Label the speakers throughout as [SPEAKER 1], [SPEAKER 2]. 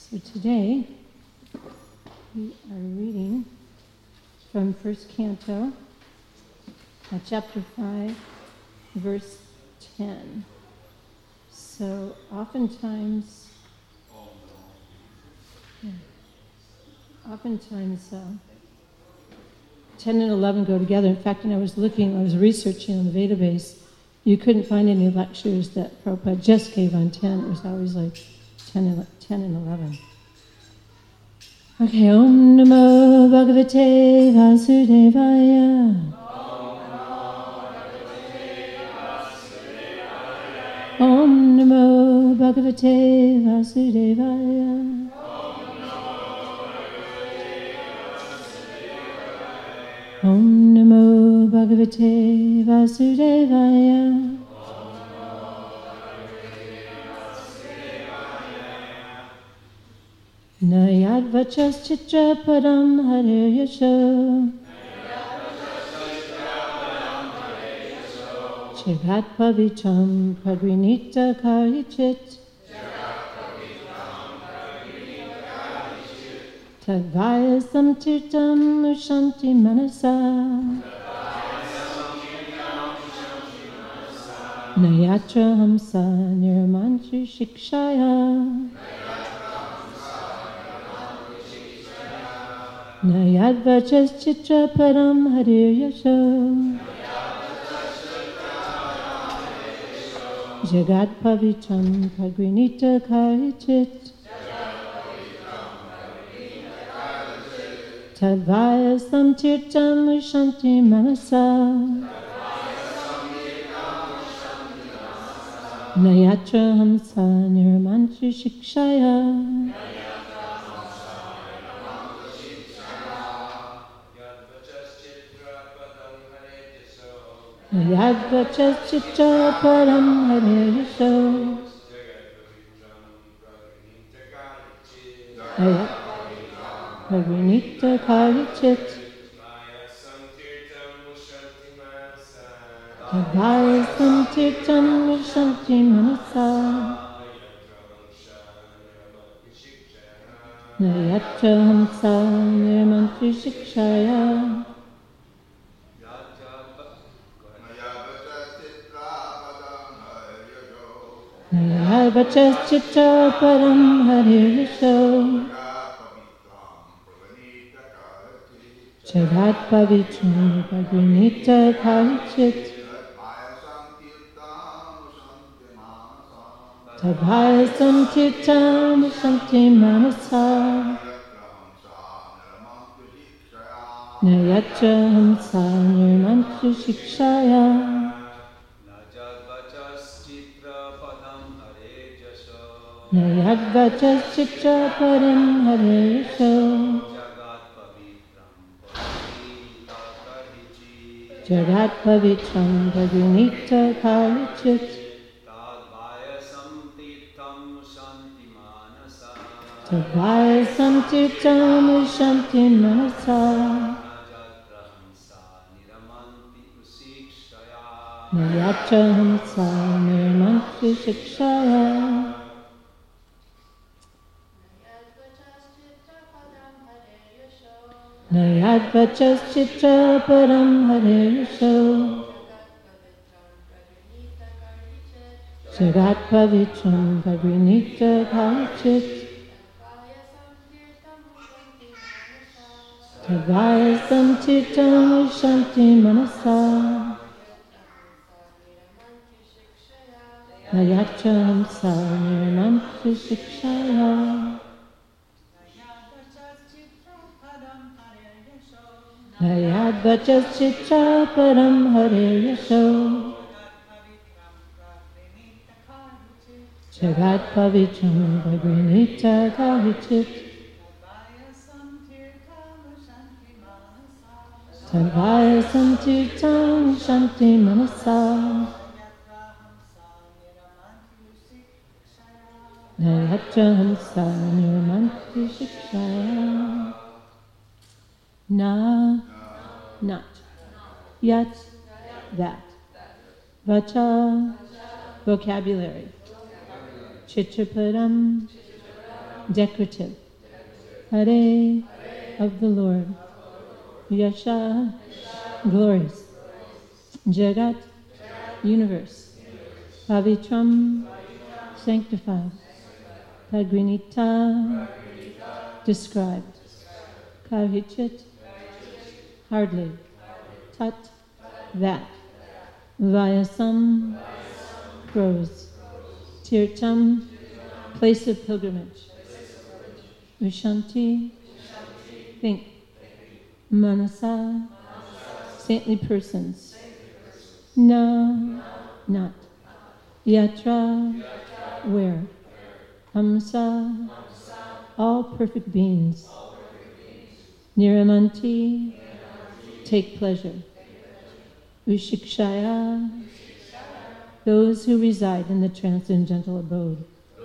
[SPEAKER 1] So today we are reading from First Canto, chapter 5, verse 10. So oftentimes 10 and 11 go together. In fact, when I was researching on the database, you couldn't find any lectures that Prabhupada just gave on 10. It was always like 10 and 11. Okay, Om Namo Bhagavate Vasudevaya. Om Namo Bhagavate Vasudevaya. Om Namo Bhagavate Vasudevaya. Nayad Vachas Chitra Padam Hare Yasho. Jagat Pavitam Pagrinita Karichit. Tadvaya Samtirtam Ushanti Manasa. Nayatra Hamsa Nirmantri Shikshaya. Nayad Vachas Chitra Param Harir Yasho. Jagat Pavitam Pagrinita Karichit. Tadvaya Samtirtam Ushanti Manasa. Nayatra Hamsa Nirmantri Shikshaya. Nayad Vachas Chitra Param Hare Yasho. Pagrinita Karichit. Tadvaya Samtirtam Ushanti Manasa. Nayatra Hamsa Nirmantri Shikshaya. Nayad Vachas Chitra Param Hare Yasho. Jagat Pavitram Pagrinita Karichit. Tadvaya Samtirtam Ushanti Manasa. Nayatra Hamsa Nirmantri Shikshaya. Nayad Vachas Chitra Param Hare Yasho. Jagat Pavitram Pagrinita Karichit. Tadvaya Samtirtam Ushanti Manasa. Nayatra Hamsa Nirmantri Shikshaya. Nayad Vachas Chitra Param Hare Yasho. Jagat Pavitram Pagrinita Karichit. Tadvaya Samtirtam Ushanti Manasa. Nayatra Hamsa Nirmantri Shikshaya. Nayad Vachas Chitra Param Hare Yasho. Jagat Pavitram Pagrinita Karichit. Tadvaya Samtirtam Ushanti Manasa. Nayatra Hamsa Nirmantri Shikshaya. Na, not. Yet, that. Vacha, vocabulary. Chitrapadam, decorative. Hare of the Lord. Yasha, glorious. Jagat, universe. Pavitram, sanctified. Pagrinita, described. Kavichit, hardly. Tat, that. Vyasam, crows. Tirtam, place of pilgrimage. Vishanti, think. Manasa, saintly persons. Na, not. Yatra, where. Hamsa, all perfect beings. Niramanti, take pleasure. Ushikshaya, those who reside in the transcendental abode.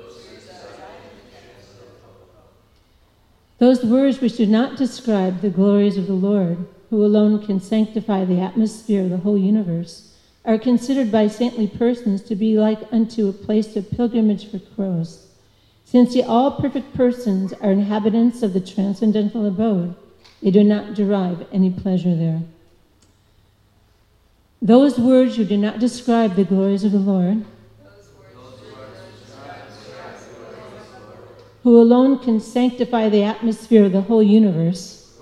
[SPEAKER 1] Those words which do not describe the glories of the Lord, who alone can sanctify the atmosphere of the whole universe, are considered by saintly persons to be like unto a place of pilgrimage for crows. Since the all-perfect persons are inhabitants of the transcendental abode, they do not derive any pleasure there. Those words who do not describe the glories of the Lord, who alone can sanctify the atmosphere of the whole universe,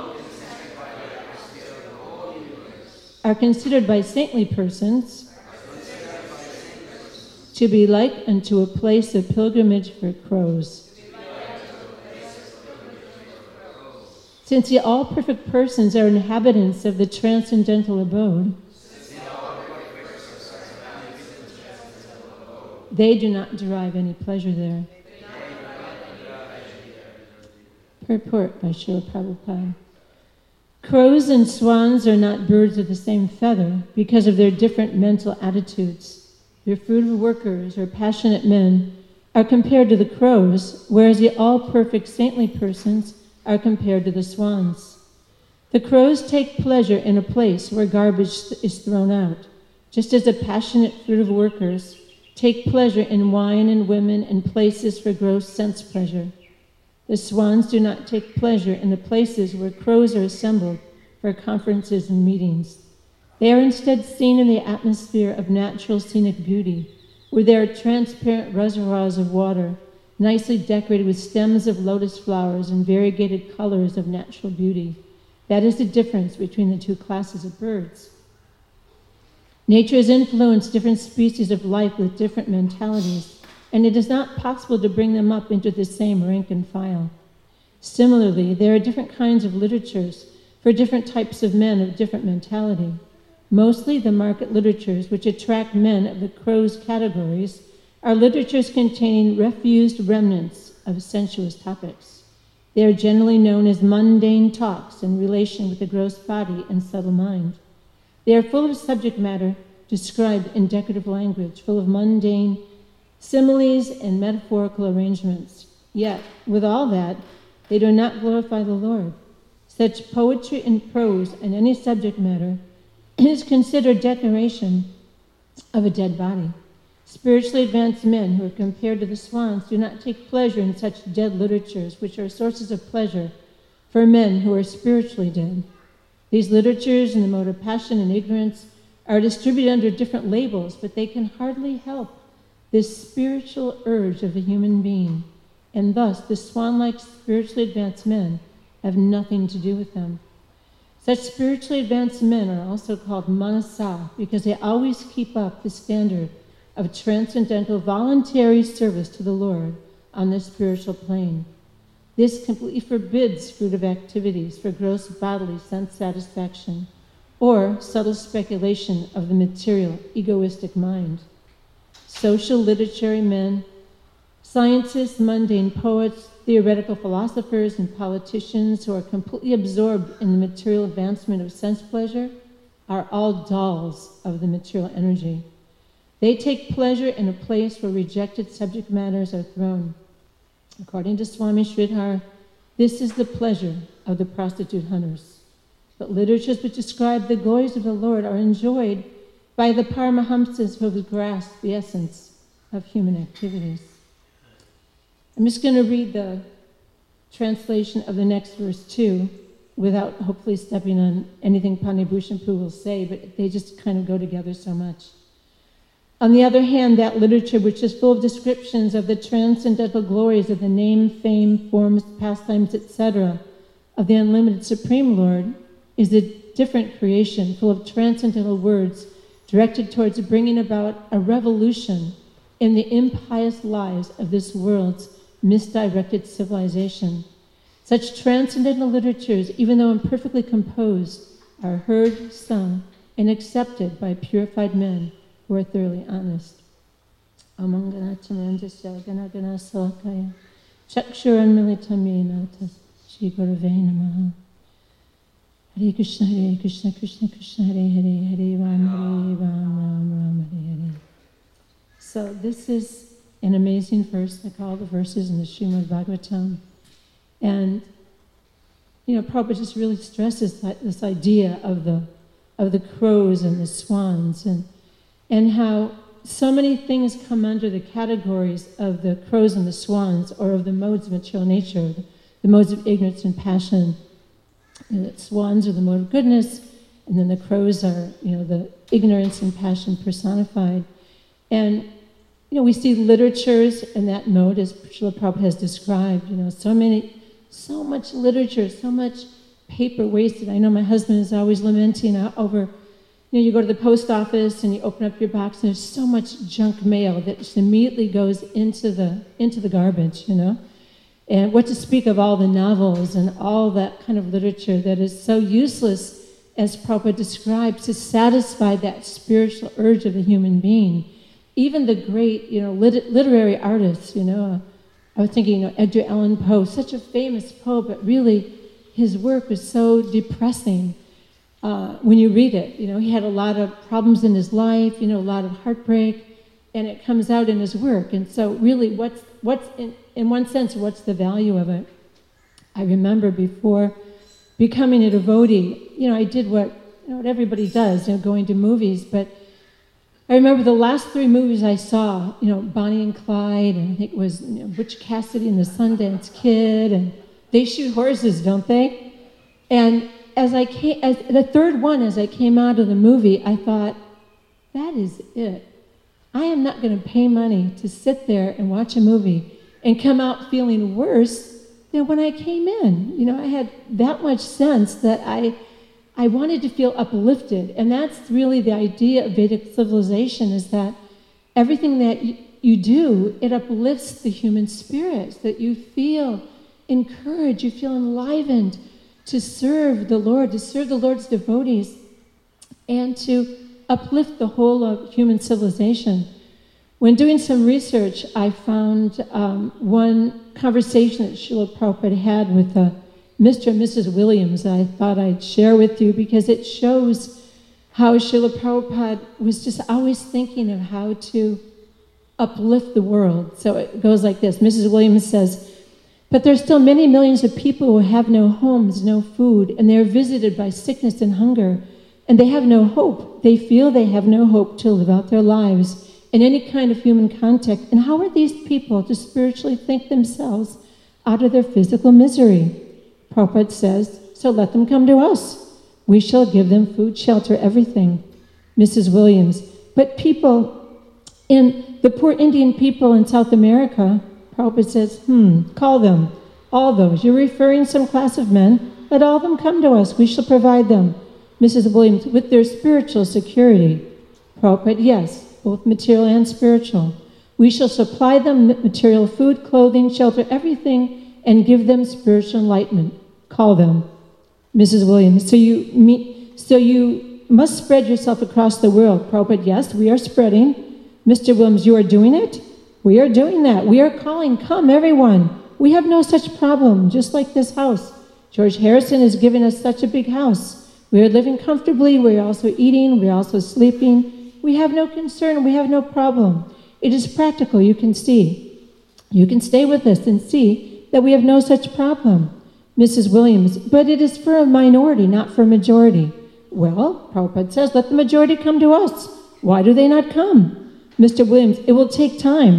[SPEAKER 1] are considered by saintly persons to be like unto a place of pilgrimage for crows. Since the all-perfect persons are inhabitants of the transcendental abode, they do not derive any pleasure there. Purport by Srila Prabhupada. Crows and swans are not birds of the same feather because of their different mental attitudes. Their fruitive workers or passionate men are compared to the crows, whereas the all-perfect saintly persons are compared to the swans. The crows take pleasure in a place where garbage is thrown out, just as the passionate fruitive workers take pleasure in wine and women and places for gross sense pleasure. The swans do not take pleasure in the places where crows are assembled for conferences and meetings. They are instead seen in the atmosphere of natural scenic beauty, where there are transparent reservoirs of water, nicely decorated with stems of lotus flowers and variegated colors of natural beauty. That is the difference between the two classes of birds. Nature has influenced different species of life with different mentalities, and it is not possible to bring them up into the same rank and file. Similarly, there are different kinds of literatures for different types of men of different mentality. Mostly the market literatures which attract men of the crow's categories are literatures containing refused remnants of sensuous topics. They are generally known as mundane talks in relation with the gross body and subtle mind. They are full of subject matter described in decorative language, full of mundane similes and metaphorical arrangements. Yet, with all that, they do not glorify the Lord. Such poetry and prose and any subject matter is considered decoration of a dead body. Spiritually advanced men who are compared to the swans do not take pleasure in such dead literatures, which are sources of pleasure for men who are spiritually dead. These literatures in the mode of passion and ignorance are distributed under different labels, but they can hardly help this spiritual urge of the human being, and thus the swan-like spiritually advanced men have nothing to do with them. Such spiritually advanced men are also called manasa because they always keep up the standard of transcendental voluntary service to the Lord on the spiritual plane. This completely forbids fruitive activities for gross bodily sense satisfaction or subtle speculation of the material, egoistic mind. Social literary men, scientists, mundane poets, theoretical philosophers, and politicians who are completely absorbed in the material advancement of sense pleasure are all dolls of the material energy. They take pleasure in a place where rejected subject matters are thrown. According to Swami Sridhar, this is the pleasure of the prostitute hunters. But literatures which describe the glories of the Lord are enjoyed by the Paramahamsas who have grasped the essence of human activities. I'm just going to read the translation of the next verse too, without hopefully stepping on anything Pani Bhushan Poo will say, but they just kind of go together so much. On the other hand, that literature which is full of descriptions of the transcendental glories of the name, fame, forms, pastimes, etc., of the unlimited Supreme Lord, is a different creation full of transcendental words directed towards bringing about a revolution in the impious lives of this world's misdirected civilization. Such transcendental literatures, even though imperfectly composed, are heard, sung, and accepted by purified men who are thoroughly honest. Om Gana Chamandasya Gana Gana Salakaya Chakshuran Militamina Shri Gurave Namaha. Hare Krishna Krishna Krishna Hare Hare Hare Ram Ram Hare Hare. So this is an amazing verse, like all the verses in the Srimad Bhagavatam. And, Prabhupada just really stresses this idea of the crows and the swans and how so many things come under the categories of the crows and the swans, or of the modes of material nature, the modes of ignorance and passion. The swans are the mode of goodness, and then the crows are, the ignorance and passion personified. And, we see literatures in that mode, as Srila Prabhupada has described, so much literature, so much paper wasted. I know my husband is always lamenting over, you go to the post office and you open up your box and there's so much junk mail that just immediately goes into the garbage, And what to speak of all the novels and all that kind of literature that is so useless, as Prabhupada described, to satisfy that spiritual urge of the human being. Even the great, literary artists, I was thinking, Edgar Allan Poe, such a famous poet, but really his work was so depressing when you read it. He had a lot of problems in his life, a lot of heartbreak, and it comes out in his work. And so really, what's in one sense, what's the value of it? I remember before becoming a devotee, I did what everybody does, going to movies, but I remember the last 3 movies I saw, Bonnie and Clyde, and I think it was Butch Cassidy and the Sundance Kid, and they shoot horses, don't they? And as the third one, as I came out of the movie, I thought, that is it. I am not going to pay money to sit there and watch a movie and come out feeling worse than when I came in. I had that much sense that I wanted to feel uplifted. And that's really the idea of Vedic civilization, is that everything that you do, it uplifts the human spirit, so that you feel encouraged, you feel enlivened to serve the Lord, to serve the Lord's devotees, and to uplift the whole of human civilization. When doing some research, I found one conversation that Srila Prabhupada had with Mr. and Mrs. Williams that I thought I'd share with you, because it shows how Srila Prabhupada was just always thinking of how to uplift the world. So it goes like this. Mrs. Williams says, "But there are still many millions of people who have no homes, no food, and they are visited by sickness and hunger, and they have no hope. They feel they have no hope to live out their lives in any kind of human contact. And how are these people to spiritually think themselves out of their physical misery?" Prabhupada says, "So let them come to us. We shall give them food, shelter, everything." Mrs. Williams, "But people the poor Indian people in South America," Prabhupada says, "Call them, all those. You're referring some class of men. Let all of them come to us. We shall provide them." Mrs. Williams, "With their spiritual security." Prabhupada, "Yes, both material and spiritual. We shall supply them material food, clothing, shelter, everything, and give them spiritual enlightenment. Call them." Mrs. Williams, so you must spread yourself across the world." Prabhupada, "Yes, we are spreading." Mr. Williams, "You are doing it?" "We are doing that. We are calling, come everyone. We have no such problem, just like this house. George Harrison is giving us such a big house. We are living comfortably. We are also eating. We are also sleeping. We have no concern. We have no problem. It is practical. You can see. You can stay with us and see that we have no such problem." Mrs. Williams, "But it is for a minority, not for a majority." "Well," Prabhupada says, "let the majority come to us. Why do they not come?" Mr. Williams, "It will take time."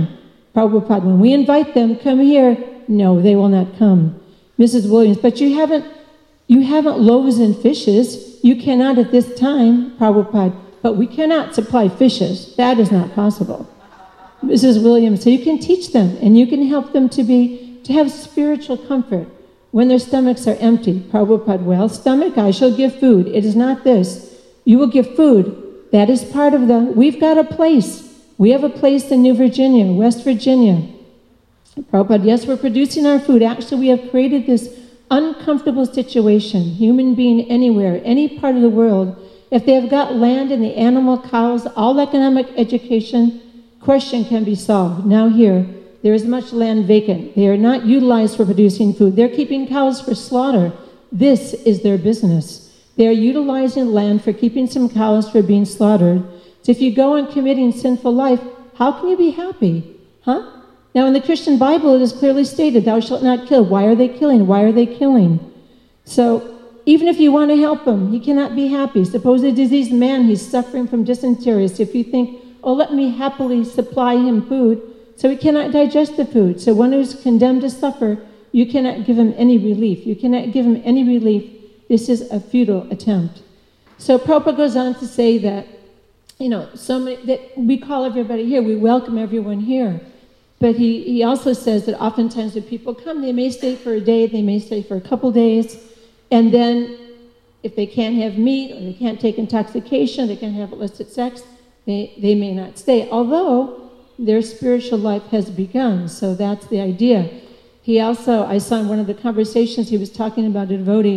[SPEAKER 1] Prabhupada, when we invite them, come here, no, they will not come. Mrs. Williams, but you haven't loaves and fishes. You cannot at this time, Prabhupada, but we cannot supply fishes. That is not possible. Mrs. Williams, so you can teach them and you can help them to have spiritual comfort when their stomachs are empty. Prabhupada, well, stomach, I shall give food. It is not this. You will give food. That is part of we've got a place. We have a place in New Virginia, West Virginia. Prabhupada, yes, we're producing our food. Actually, we have created this uncomfortable situation. Human being anywhere, any part of the world, if they have got land and the animal, cows, all economic education, question can be solved. Now here, there is much land vacant. They are not utilized for producing food. They're keeping cows for slaughter. This is their business. They are utilizing land for keeping some cows for being slaughtered. So if you go on committing sinful life, how can you be happy? Huh? Now in the Christian Bible, it is clearly stated, thou shalt not kill. Why are they killing? Why are they killing? So even if you want to help him, he cannot be happy. Suppose a diseased man, he's suffering from dysentery. So if you think, oh, let me happily supply him food, so he cannot digest the food. So one who's condemned to suffer, you cannot give him any relief. You cannot give him any relief. This is a futile attempt. So Prabhupada goes on to say that, that we call everybody here, we welcome everyone here. But he also says that oftentimes when people come, they may stay for a day, they may stay for a couple days, and then if they can't have meat, or they can't take intoxication, they can't have illicit sex, they may not stay, although their spiritual life has begun. So that's the idea. He also, I saw in one of the conversations, he was talking about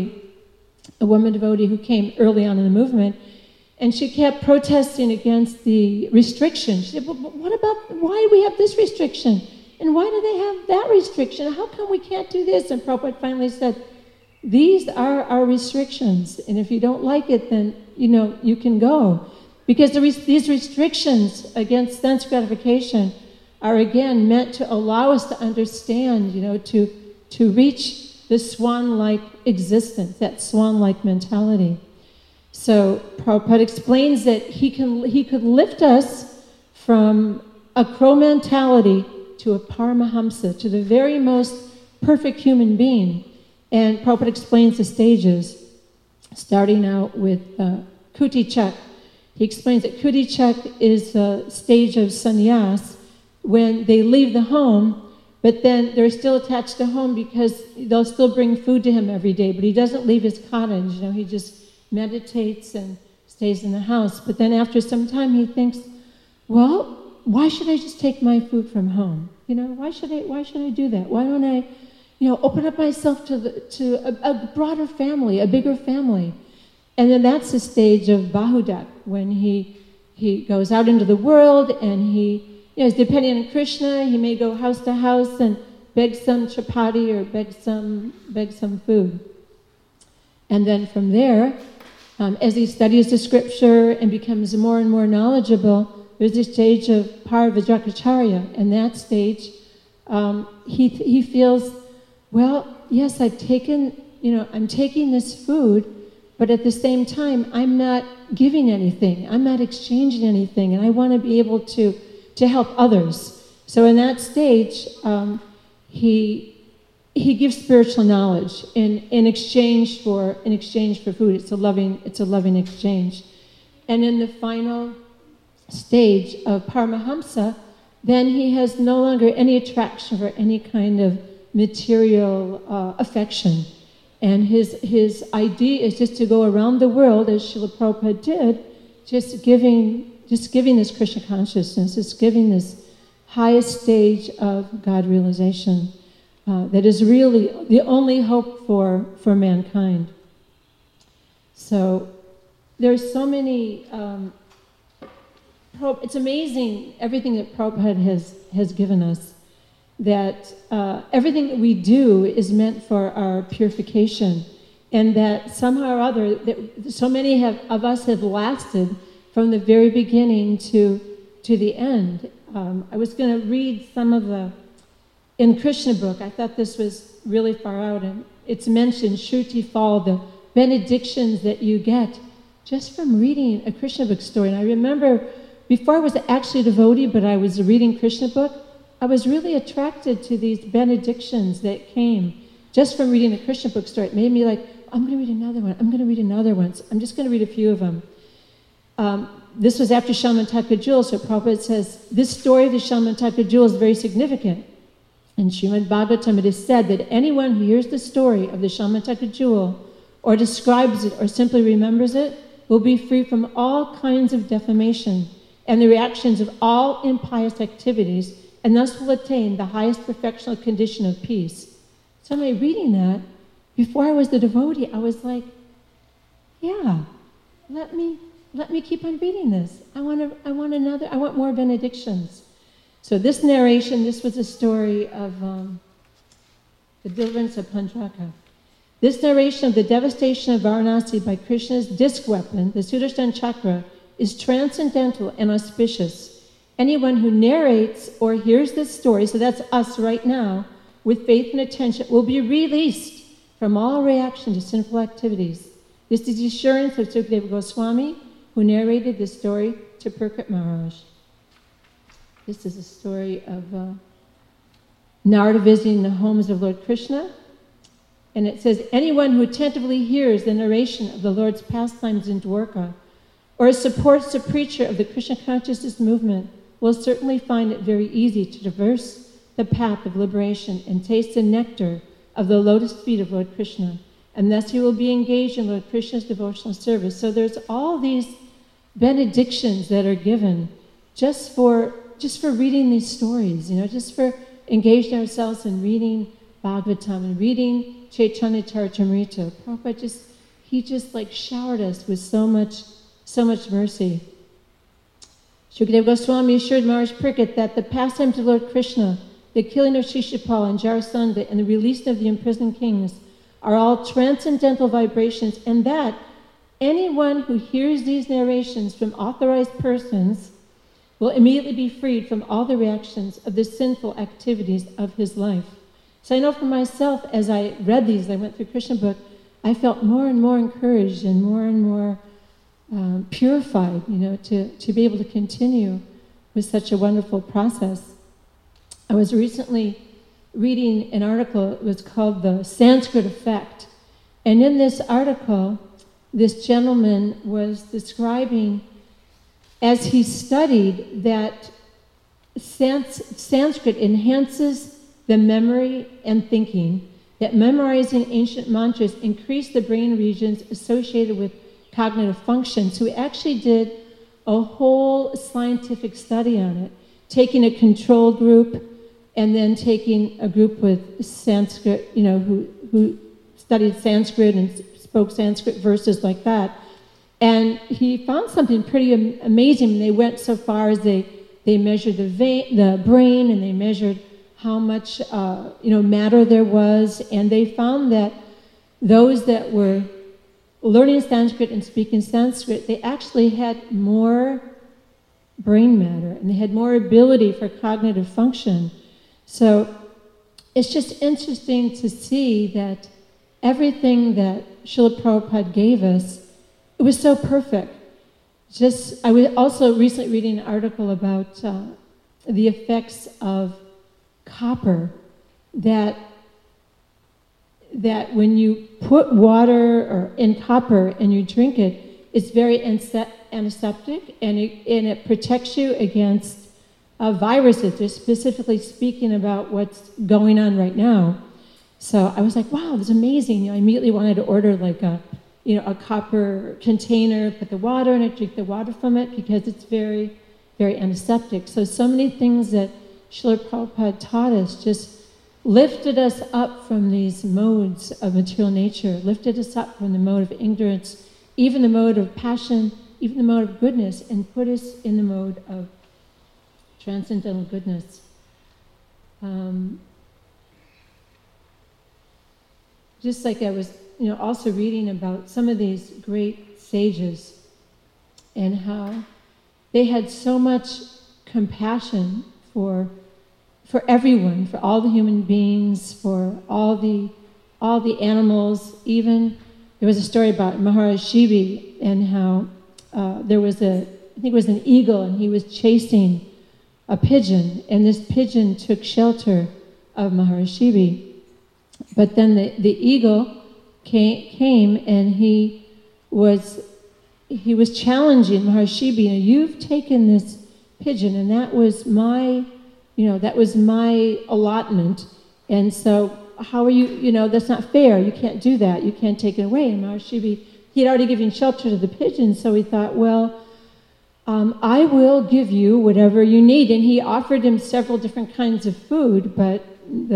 [SPEAKER 1] a woman devotee who came early on in the movement, and she kept protesting against the restrictions. She said, well, why do we have this restriction? And why do they have that restriction? How come we can't do this? And Prabhupada finally said, these are our restrictions, and if you don't like it, then, you can go. Because these restrictions against sense gratification are, again, meant to allow us to understand, to reach the swan-like existence, that swan-like mentality. So Prabhupada explains that he could lift us from a crow mentality to a Paramahamsa, to the very most perfect human being. And Prabhupada explains the stages, starting out with Kuti Chak. He explains that Kuti Chak is a stage of sannyas when they leave the home, but then they're still attached to home because they'll still bring food to him every day, but he doesn't leave his cottage. He just meditates and stays in the house. But then after some time he thinks, well, why should I just take my food from home? Why should I do that? Why don't I, open up myself to a broader family, a bigger family? And then that's the stage of Bahudak, when he goes out into the world and he is depending on Krishna. He may go house to house and beg some chapati or beg some food. And then from there, as he studies the scripture and becomes more and more knowledgeable, there's this stage of Parvajakacharya. And that stage, he feels, well, yes, I'm taking this food, but at the same time, I'm not giving anything. I'm not exchanging anything, and I want to be able to help others. So in that stage, he gives spiritual knowledge in exchange for food. It's a loving exchange. And in the final stage of Paramahamsa, then he has no longer any attraction for any kind of material affection. And his idea is just to go around the world, as Srila Prabhupada did, just giving this Krishna consciousness, just giving this highest stage of God realization that is really the only hope for mankind. So there's so many, it's amazing everything that Prabhupada has given us, that everything that we do is meant for our purification, and that somehow or other, that so many of us have lasted from the very beginning to the end. I was going to read some of in Krishna book. I thought this was really far out, and it's mentioned, Shruti Fal, the benedictions that you get just from reading a Krishna book story. And I remember, before I was actually a devotee, but I was reading Krishna book, I was really attracted to these benedictions that came just from reading the Krishna bookstore. It made me like, I'm going to read another one. I'm going to read another one. So I'm just going to read a few of them. This was after Shalmantaka Jewel, so Prabhupada says, this story of the Shalmantaka Jewel is very significant. In Srimad Bhagavatam, it is said that anyone who hears the story of the Shalmantaka Jewel, or describes it, or simply remembers it, will be free from all kinds of defamation and the reactions of all impious activities, and thus will attain the highest perfectional condition of peace. So when I was reading that, before I was the devotee, I was like, yeah, let me keep on reading this. I want more benedictions. So this narration, this was a story of the deliverance of Pandraka. This narration of the devastation of Varanasi by Krishna's disc weapon, the Sudarshan Chakra, is transcendental and auspicious. Anyone who narrates or hears this story, so that's us right now, with faith and attention, will be released from all reaction to sinful activities. This is the assurance of Sukadeva Goswami, who narrated this story to Parikshit Maharaj. This is a story of Narada visiting the homes of Lord Krishna. And it says, anyone who attentively hears the narration of the Lord's pastimes in Dwarka, or supports the preacher of the Krishna consciousness movement, will certainly find it very easy to traverse the path of liberation and taste the nectar of the lotus feet of Lord Krishna. And thus he will be engaged in Lord Krishna's devotional service. So there's all these benedictions that are given just for reading these stories, just for engaging ourselves in reading Bhagavatam and reading Chaitanya Charitamrita. Prabhupada he just like showered us with so much mercy. Shukadeva Goswami assured Maharaj Parikshit that the pastimes of Lord Krishna, the killing of Shishupal and Jarasandha, and the release of the imprisoned kings are all transcendental vibrations, and that anyone who hears these narrations from authorized persons will immediately be freed from all the reactions of the sinful activities of his life. So I know for myself, as I read these, I went through Krishna book, I felt more and more encouraged and more purified, to be able to continue with such a wonderful process. I was recently reading an article, it was called The Sanskrit Effect. And in this article, this gentleman was describing, as he studied, that Sanskrit enhances the memory and thinking, that memorizing ancient mantras increased the brain regions associated with cognitive function. So he actually did a whole scientific study on it, taking a control group and then taking a group with Sanskrit, who studied Sanskrit and spoke Sanskrit verses like that. And he found something pretty amazing. They went so far as they measured the brain, and they measured how much matter there was, and they found that those that were learning Sanskrit and speaking Sanskrit, they actually had more brain matter, and they had more ability for cognitive function. So it's just interesting to see that everything that Srila Prabhupada gave us, it was so perfect. I was also recently reading an article about the effects of copper, that when you put water in copper and you drink it, it's very antiseptic, and it protects you against viruses. They're specifically speaking about what's going on right now. So I was like, wow, this is amazing. I immediately wanted to order like a copper container, put the water in it, drink the water from it, because it's very, very antiseptic. So many things that Srila Prabhupada taught us just lifted us up from these modes of material nature, lifted us up from the mode of ignorance, even the mode of passion, even the mode of goodness, and put us in the mode of transcendental goodness. Just like I was, also reading about some of these great sages and how they had so much compassion for everyone, for all the human beings, for all the animals. Even there was a story about Maharaj Shivi and how there was I think it was an eagle, and he was chasing a pigeon, and this pigeon took shelter of Maharishi. But then the eagle came and he was challenging Maharishi. You've taken this pigeon, and that was my allotment, and so how are you, that's not fair. You can't do that. You can't take it away. And Maharishi, he had already given shelter to the pigeon, so he thought, well, I will give you whatever you need. And he offered him several different kinds of food, but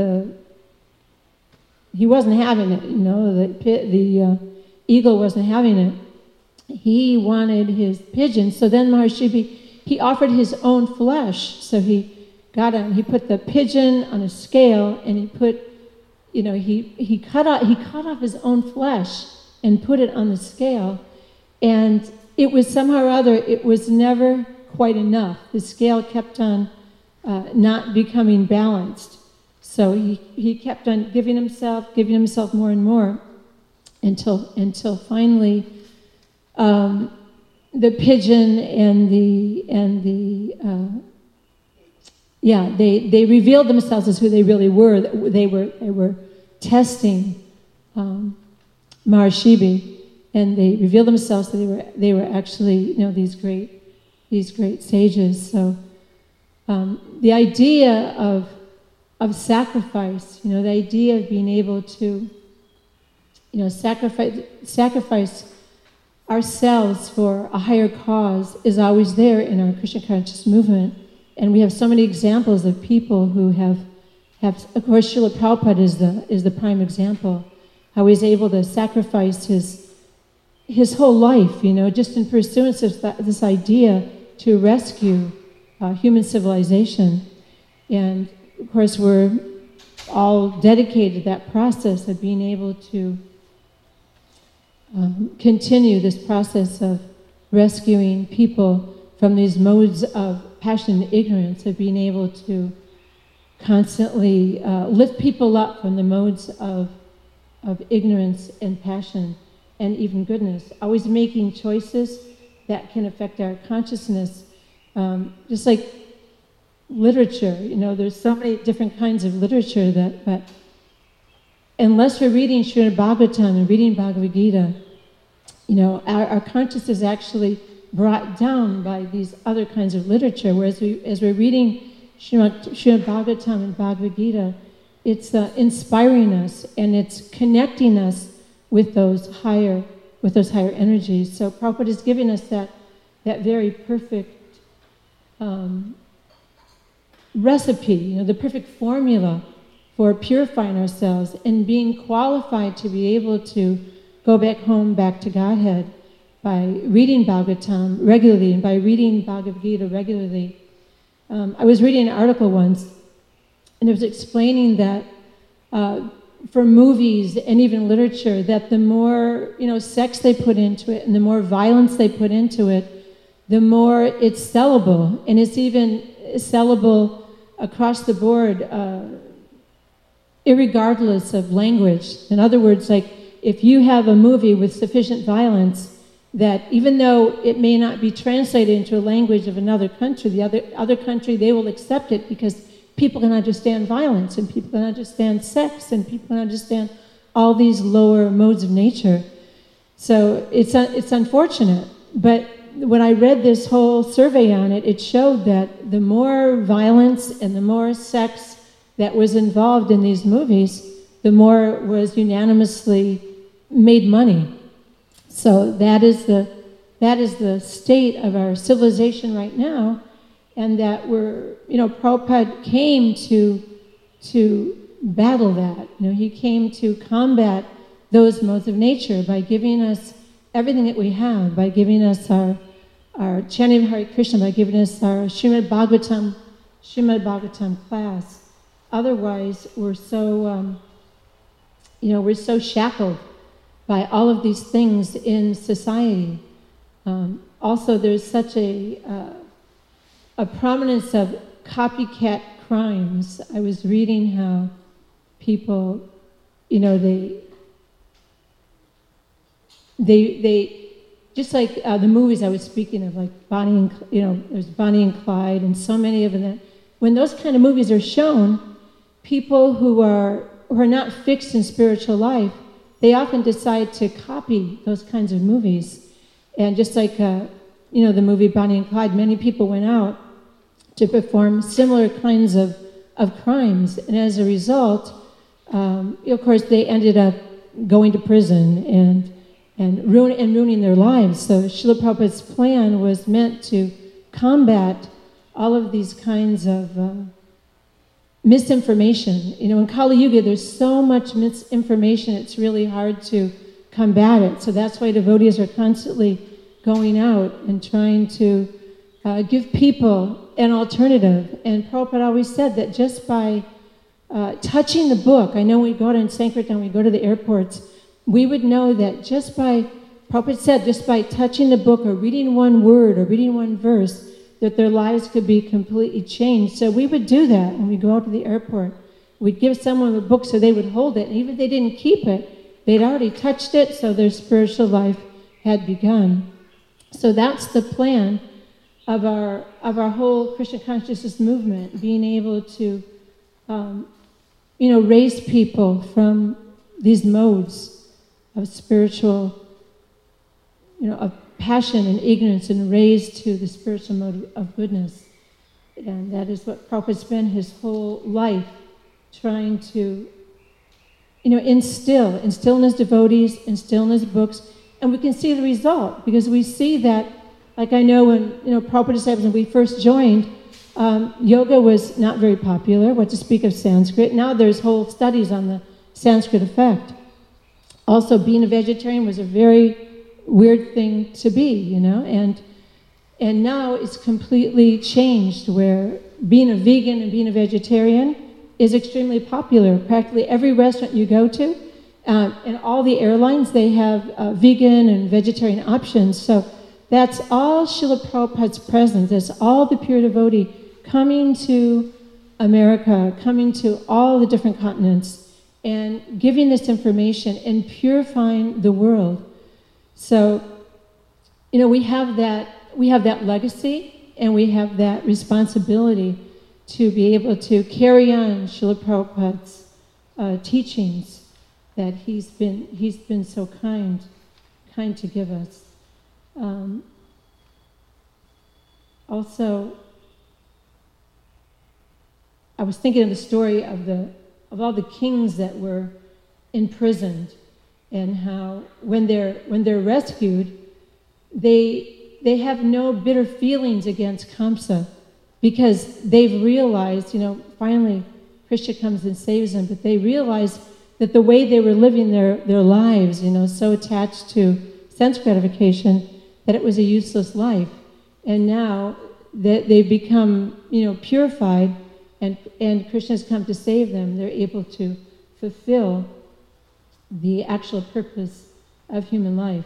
[SPEAKER 1] he wasn't having it. The eagle wasn't having it. He wanted his pigeon. So then Maharishi, he offered his own flesh. So he put the pigeon on a scale, and he put, he cut off his own flesh and put it on the scale, and it was somehow or other, it was never quite enough. The scale kept on not becoming balanced. So he kept on giving himself more and more until finally the pigeon they revealed themselves as who they really were. They were testing Maharishi. And they revealed themselves that they were actually, these great sages. So the idea of sacrifice, the idea of being able to, sacrifice ourselves for a higher cause is always there in our Krishna conscious movement. And we have so many examples of people who have of course, Srila Prabhupada is the prime example, how he's able to sacrifice his whole life, just in pursuance of this idea to rescue human civilization. And of course, we're all dedicated to that process of being able to continue this process of rescuing people from these modes of passion and ignorance, of being able to constantly lift people up from the modes of ignorance and passion and even goodness, always making choices that can affect our consciousness. Just like literature, there's so many different kinds of literature but unless we're reading Srimad Bhagavatam and reading Bhagavad Gita, our consciousness is actually brought down by these other kinds of literature, whereas as we're reading Srimad Bhagavatam and Bhagavad Gita, it's inspiring us and it's connecting us with those higher energies. So Prabhupada is giving us that very perfect recipe, the perfect formula for purifying ourselves and being qualified to be able to go back home, back to Godhead, by reading Bhagavatam regularly and by reading Bhagavad Gita regularly. I was reading an article once, and it was explaining that for movies and even literature, that the more sex they put into it and the more violence they put into it, the more it's sellable, and it's even sellable across the board, irregardless of language. In other words, like if you have a movie with sufficient violence, that even though it may not be translated into a language of another country, the other country, they will accept it because people can understand violence, and people can understand sex, and people can understand all these lower modes of nature. So it's unfortunate, but when I read this whole survey on it, it showed that the more violence and the more sex that was involved in these movies, the more was unanimously made money. So that is the state of our civilization right now, and that Prabhupada came to battle that. He came to combat those modes of nature by giving us everything that we have, by giving us our chanting of Hare Krishna, by giving us our Srimad Bhagavatam class. Otherwise, we're so shackled by all of these things in society. Also, there's such a prominence of copycat crimes. I was reading how people, they just like the movies I was speaking of, like Bonnie and, there's Bonnie and Clyde and so many of them. When those kind of movies are shown, people who are not fixed in spiritual life, they often decide to copy those kinds of movies. And just like, the movie Bonnie and Clyde, many people went out to perform similar kinds of crimes. And as a result, of course, they ended up going to prison and ruining their lives. So Srila Prabhupada's plan was meant to combat all of these kinds of misinformation. In Kali Yuga, there's so much misinformation, it's really hard to combat it. So that's why devotees are constantly going out and trying to give people an alternative. And Prabhupada always said that just by touching the book, I know when we go out in Sankirtan, we go to the airports, we would know that Prabhupada said, just by touching the book or reading one word or reading one verse, that their lives could be completely changed. So we would do that when we go out to the airport. We'd give someone a book so they would hold it, and even if they didn't keep it, they'd already touched it, so their spiritual life had begun. So that's the plan of our whole Krishna consciousness movement, being able to raise people from these modes of spiritual, of passion and ignorance, and raised to the spiritual mode of goodness. And that is what Prabhupada spent his whole life trying to, instill in his devotees, instill in his books. And we can see the result, because we see that, like I know when, Prabhupada disciples, when we first joined, yoga was not very popular, what to speak of Sanskrit. Now there's whole studies on the Sanskrit effect. Also, being a vegetarian was a very weird thing to be, and now it's completely changed, where being a vegan and being a vegetarian is extremely popular. Practically every restaurant you go to, and all the airlines, they have vegan and vegetarian options. So that's all Srila Prabhupada's presence. That's all the pure devotee coming to America, coming to all the different continents, and giving this information and purifying the world. So, we have that legacy, and we have that responsibility to be able to carry on Srila Prabhupada's teachings that he's been so kind to give us. Also, I was thinking of the story of all the kings that were imprisoned, and how when they're rescued, they have no bitter feelings against Kamsa, because they've realized, finally Krishna comes and saves them, but they realized that the way they were living their lives, so attached to sense gratification, that it was a useless life. And now that they've become, purified, and Krishna's come to save them, they're able to fulfill the actual purpose of human life.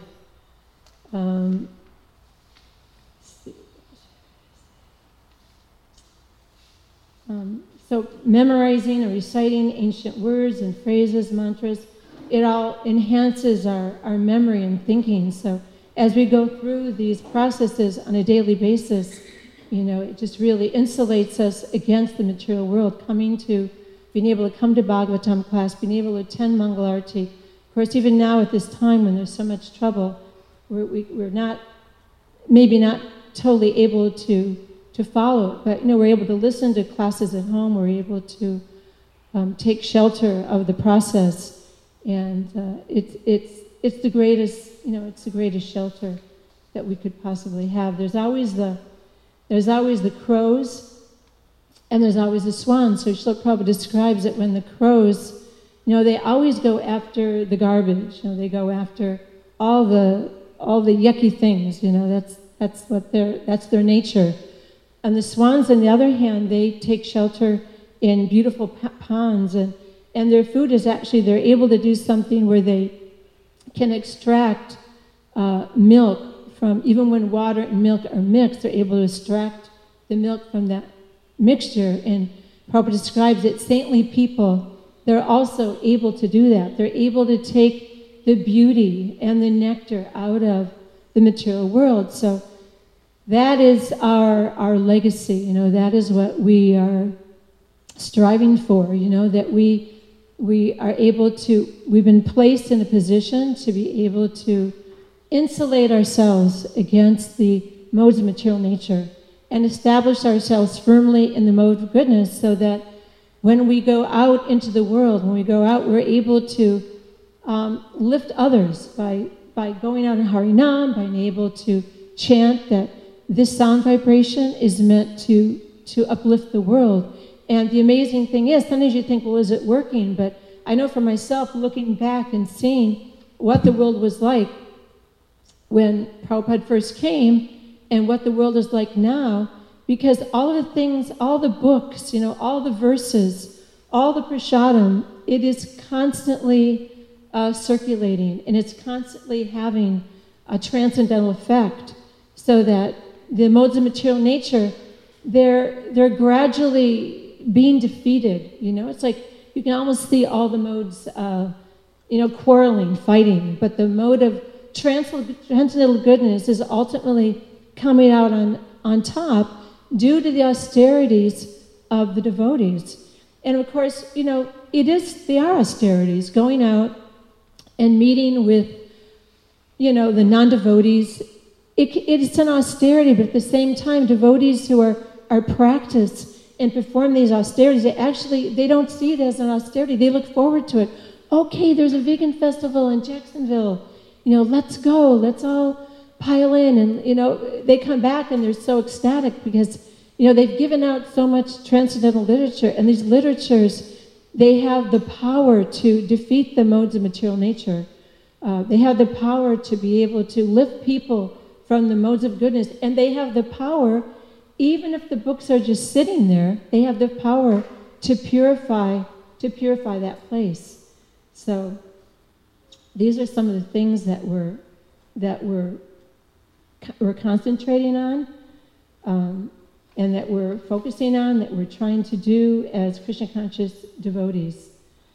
[SPEAKER 1] So memorizing and reciting ancient words and phrases, mantras, it all enhances our memory and thinking. So as we go through these processes on a daily basis, it just really insulates us against the material world, being able to come to Bhagavatam class, being able to attend Mangalarti. Of course, even now at this time when there's so much trouble, we're maybe not totally able to follow it, but we're able to listen to classes at home. We're able to take shelter of the process, and it's the greatest it's the greatest shelter that we could possibly have. There's always the crows, and there's always the swans. So Srila Prabhupada describes it when the crows, they always go after the garbage. They go after all the yucky things. That's their nature. And the swans, on the other hand, they take shelter in beautiful ponds, and their food is actually, they're able to do something where they can extract milk from, even when water and milk are mixed, they're able to extract the milk from that mixture. And Prabhupada describes it, saintly people, they're also able to do that. They're able to take the beauty and the nectar out of the material world. So that is our legacy, that is what we are striving for, that we are able to, we've been placed in a position to be able to insulate ourselves against the modes of material nature and establish ourselves firmly in the mode of goodness, so that when we go out into the world, when we go out, we're able to lift others by going out in Harinam, by being able to chant that this sound vibration is meant to uplift the world. And the amazing thing is, sometimes you think, well, is it working? But I know for myself, looking back and seeing what the world was like when Prabhupada first came and what the world is like now, because all of the things, all the books, all the verses, all the prasadam, it is constantly circulating, and it's constantly having a transcendental effect, so that the modes of material nature, they're gradually being defeated. It's like you can almost see all the modes, quarreling, fighting, but the mode of transcendental goodness is ultimately coming out on top due to the austerities of the devotees. And of course, they are austerities, going out and meeting with, the non-devotees. It's an austerity, but at the same time, devotees who are practiced and perform these austerities, they don't see it as an austerity. They look forward to it. Okay, there's a vegan festival in Jacksonville. Let's go. Let's all pile in. And, they come back and they're so ecstatic because, they've given out so much transcendental literature. And these literatures, they have the power to defeat the modes of material nature. They have the power to be able to lift people from the modes of goodness. And they have the power, even if the books are just sitting there, they have the power to purify that place. So these are some of the things that we're concentrating on, and that we're focusing on, that we're trying to do as Krishna conscious devotees.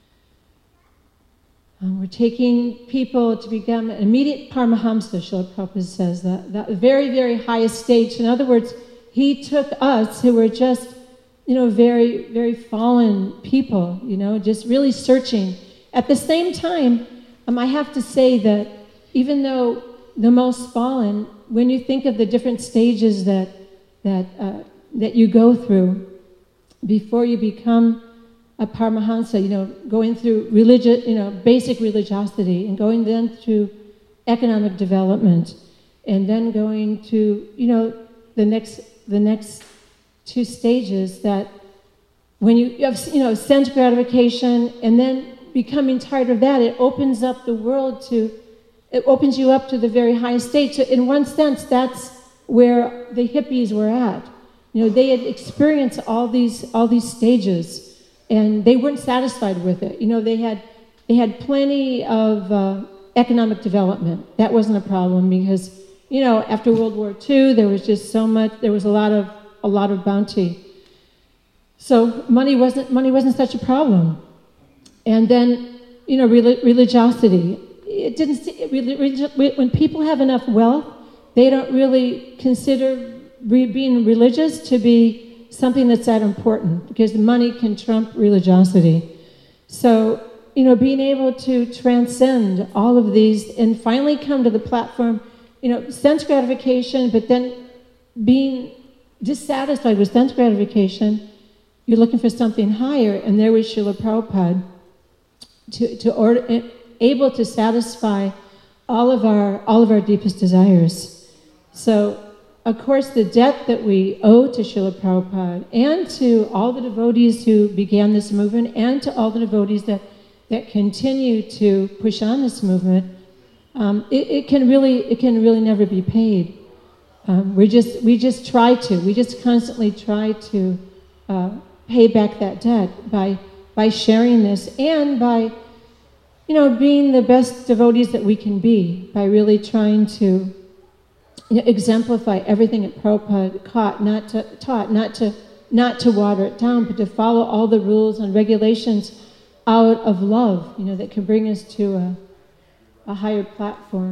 [SPEAKER 1] We're taking people to become an immediate Paramahamsa, Srila Prabhupada says, that very, very highest stage. In other words, he took us who were just, very, very fallen people, just really searching. At the same time, I have to say that even though the most fallen, when you think of the different stages that you go through before you become a Paramahansa, going through basic religiosity, and going then through economic development, and then going to, the next two stages, that when you have, sense gratification, and then becoming tired of that, it opens up the world it opens you up to the very highest stage. So in one sense, that's where the hippies were at. They had experienced all these stages, and they weren't satisfied with it. They had plenty of economic development. That wasn't a problem because, after World War II, there was just so much. There was a lot of bounty. So money wasn't such a problem. And then, religiosity. It didn't. When people have enough wealth, they don't really consider being religious to be something that's that important, because money can trump religiosity. So, being able to transcend all of these and finally come to the platform, sense gratification, but then being dissatisfied with sense gratification, you're looking for something higher, and there was Srila Prabhupada able to satisfy all of our deepest desires. So, of course, the debt that we owe to Srila Prabhupada, and to all the devotees who began this movement, and to all the devotees that continue to push on this movement, it can really never be paid. We just constantly try to pay back that debt by sharing this, and by being the best devotees that we can be, by really trying to exemplify everything that Prabhupada taught, not to water it down, but to follow all the rules and regulations out of love, that can bring us to a higher platform.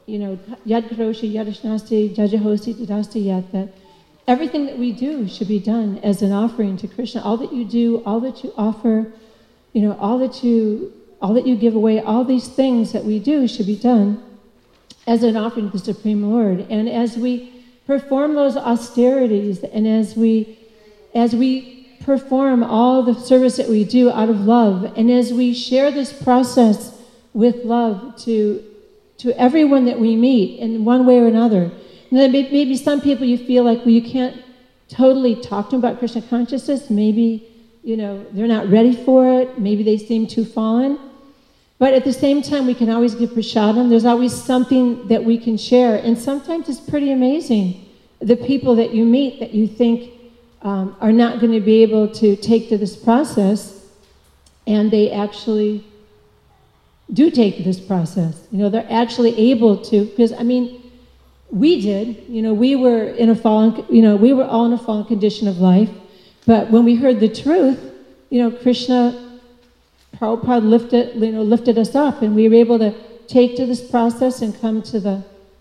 [SPEAKER 1] Yad Karoshi, Yadashnasti, Jajahosi, Dadasti Yat, that everything that we do should be done as an offering to Krishna. All that you do, all that you offer, all that you give away, all these things that we do should be done as an offering to the Supreme Lord. And as we perform those austerities, and as we perform all the service that we do out of love, and as we share this process with love to everyone that we meet in one way or another. And then maybe some people you feel like, well, you can't totally talk to them about Krishna consciousness. Maybe, they're not ready for it. Maybe they seem too fallen. But at the same time, we can always give prasadam. There's always something that we can share. And sometimes it's pretty amazing, the people that you meet that you think are not going to be able to take to this process, and they actually do take to this process. They're actually able to, because, we did, we were in a fallen, we were all in a fallen condition of life, but when we heard the truth, Krishna, Prabhupada lifted us up, and we were able to take to this process and come to the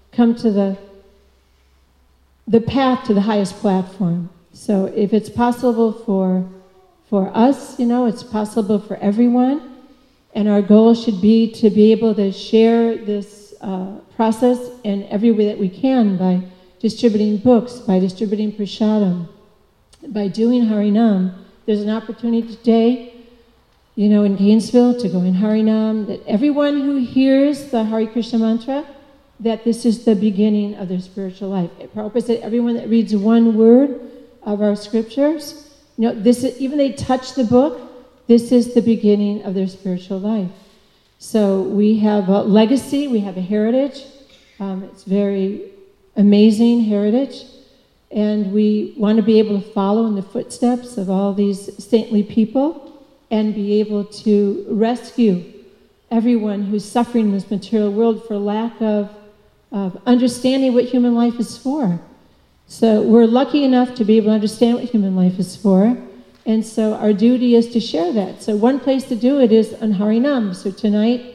[SPEAKER 1] path to the highest platform. So if it's possible for us, it's possible for everyone. And our goal should be to be able to share this process in every way that we can, by distributing books, by distributing prasadam, by doing Harinam. There's an opportunity today, in Gainesville, to go in Harinam, that everyone who hears the Hare Krishna mantra, that this is the beginning of their spiritual life. Prabhupada said everyone that reads one word of our scriptures, this is, even they touch the book, this is the beginning of their spiritual life. So we have a legacy, we have a heritage. It's very amazing heritage. And we want to be able to follow in the footsteps of all these saintly people and be able to rescue everyone who's suffering in this material world for lack of understanding what human life is for. So we're lucky enough to be able to understand what human life is for. And so our duty is to share that. So one place to do it is on Harinam. So tonight,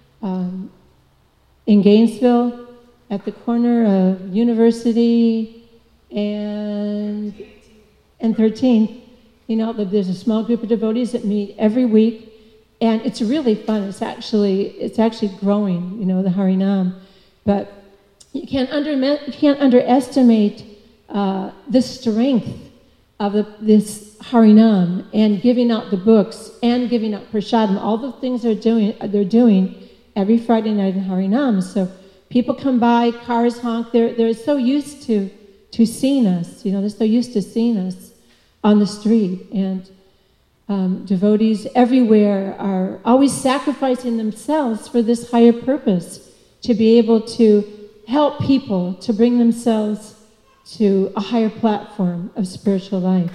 [SPEAKER 1] in Gainesville, at the corner of University and 13th, there's a small group of devotees that meet every week, and it's really fun. It's actually growing, the Harinam. But you can't underestimate the strength of this Harinam, and giving out the books, and giving out prasadam, all the things they're doing every Friday night in Harinam. So people come by, cars honk, they're so used to seeing us, they're so used to seeing us on the street. And devotees everywhere are always sacrificing themselves for this higher purpose, to be able to help people to bring themselves to a higher platform of spiritual life.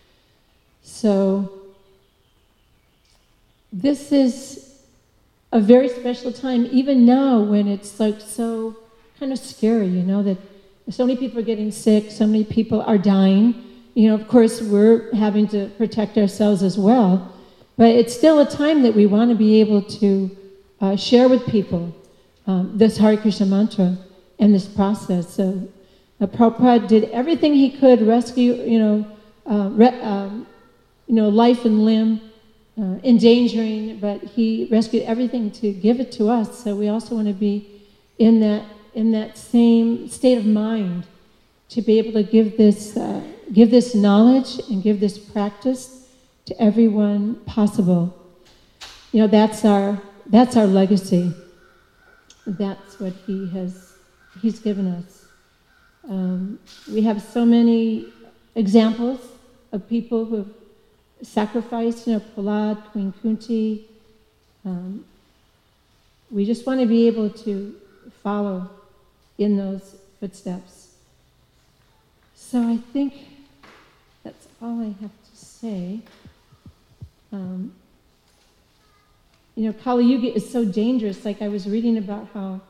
[SPEAKER 1] So this is a very special time, even now when it's like so kind of scary, that so many people are getting sick, so many people are dying. Of course, we're having to protect ourselves as well, but it's still a time that we want to be able to share with people this Hare Krishna mantra and this process. So Prabhupada did everything he could rescue, life and limb, endangering, but he rescued everything to give it to us. So we also want to be in that same state of mind, to be able to give this knowledge and give this practice to everyone possible. That's our legacy. That's what he's given us. We have so many examples of people who have sacrificed, Prahlad, Queen Kunti. We just want to be able to follow in those footsteps. So I think that's all I have to say. Kali Yuga is so dangerous. Like I was reading about how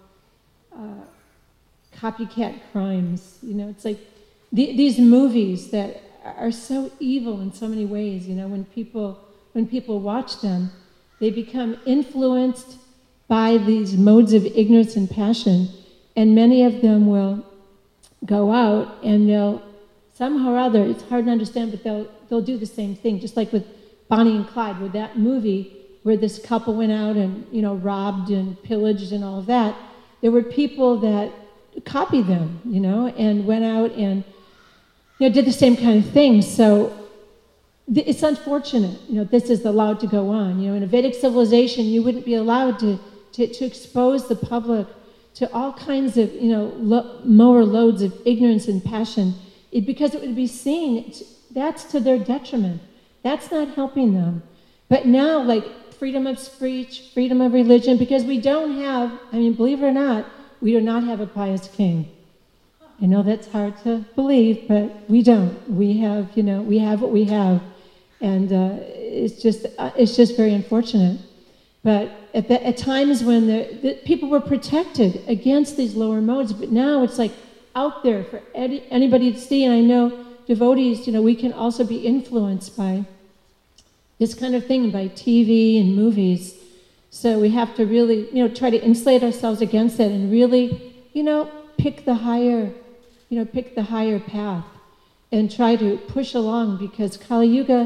[SPEAKER 1] copycat crimes, it's like these movies that are so evil in so many ways. When people watch them, they become influenced by these modes of ignorance and passion, And many of them will go out and they'll, somehow or other, it's hard to understand, but they'll do the same thing, just like with Bonnie and Clyde, with that movie where this couple went out and, robbed and pillaged and all of that. There were people that copied them, and went out and, did the same kind of thing. So it's unfortunate, this is allowed to go on. In a Vedic civilization, you wouldn't be allowed to expose the public to all kinds of, lower loads of ignorance and passion, because it would be seen, that's to their detriment. That's not helping them. But now, like freedom of speech, freedom of religion, because we don't have, believe it or not, we do not have a pious king. I know that's hard to believe, but we don't. We have, we have what we have. And it's just very unfortunate. But at times when the people were protected against these lower modes, but now it's like out there for anybody to see. And I know devotees, we can also be influenced by this kind of thing, by TV and movies. So we have to really, try to insulate ourselves against that and really, pick the higher path and try to push along, because Kali Yuga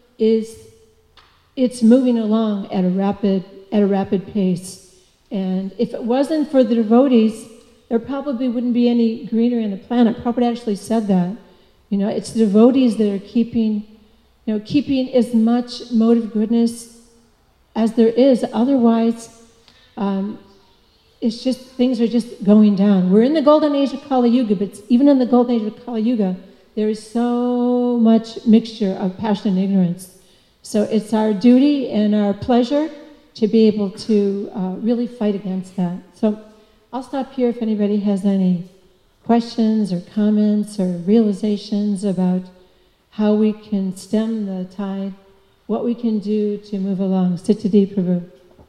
[SPEAKER 1] it's moving along at a rapid pace. And if it wasn't for the devotees, there probably wouldn't be any greenery on the planet. Prabhupada actually said that. It's the devotees that are keeping as much mode of goodness as there is. Otherwise, it's just, things are just going down. We're in the golden age of Kali Yuga, but even in the golden age of Kali Yuga, there is so much mixture of passion and ignorance. So it's our duty and our pleasure to be able to really fight against that. So I'll stop here if anybody has any questions or comments or realizations about how we can stem the tide, what we can do to move along. Siddhati Prabhu.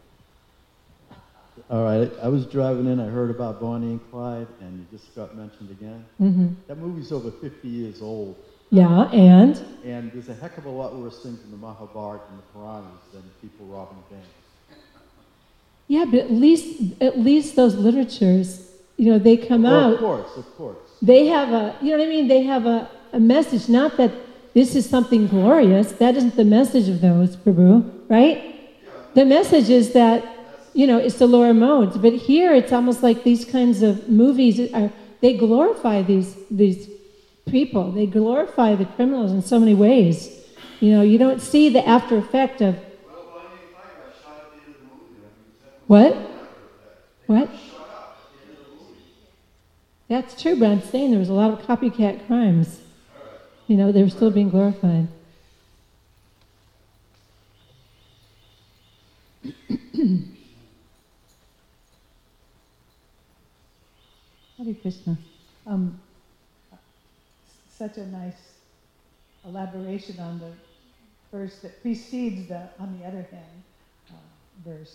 [SPEAKER 2] All right, I was driving in, I heard about Bonnie and Clyde, and you just got mentioned again.
[SPEAKER 1] Mm-hmm.
[SPEAKER 2] That movie's over 50 years old.
[SPEAKER 1] Yeah, and?
[SPEAKER 2] And there's a heck of a lot worse things in the Mahabharata and the Puranas than people robbing banks.
[SPEAKER 1] Yeah, but at least those literatures, they come out.
[SPEAKER 2] Of course.
[SPEAKER 1] They have a, they have a message, not that this is something glorious. That isn't the message of those, Prabhu, right? Yeah. The message is that, it's the lower modes. But here it's almost like these kinds of movies, they glorify these people. They glorify the criminals in so many ways. You don't see the after effect of... What? What? That's true, but I'm saying there was a lot of copycat crimes. They were still being glorified. Hare Krishna.
[SPEAKER 3] Such a nice elaboration on the verse that precedes the, on the other hand, verse.